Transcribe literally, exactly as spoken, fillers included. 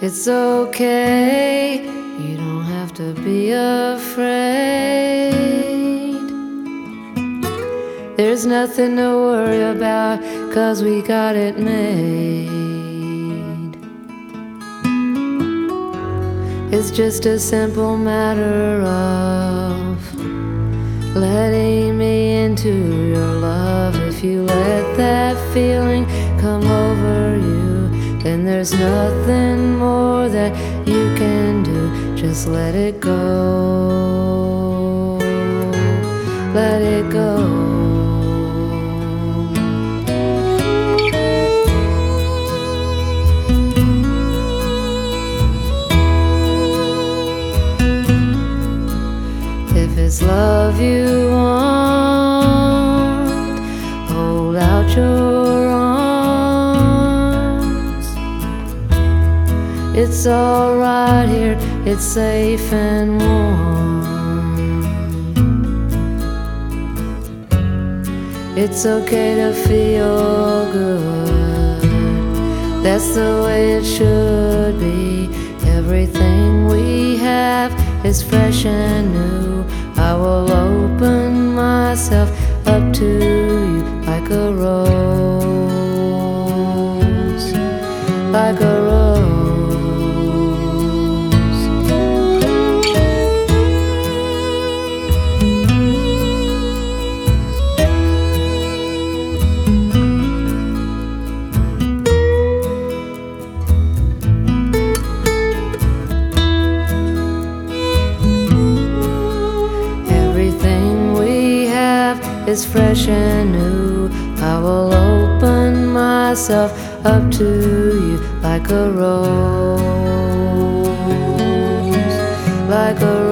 It's okay, you don't have to be afraid. There's nothing to worry about, 'cause we got it made. It's just a simple matter of letting me into your love. If you let that feeling come over you, then there's nothing more that you can do. Just let it go, let it go. If it's love you want, hold out your arms. It's all right here, it's safe and warm. It's okay to feel good, that's the way it should be. Everything we have is fresh and new. I will open myself up to you like a rose, like a rose. It's fresh and new. I will open myself up to you like a rose, like a rose.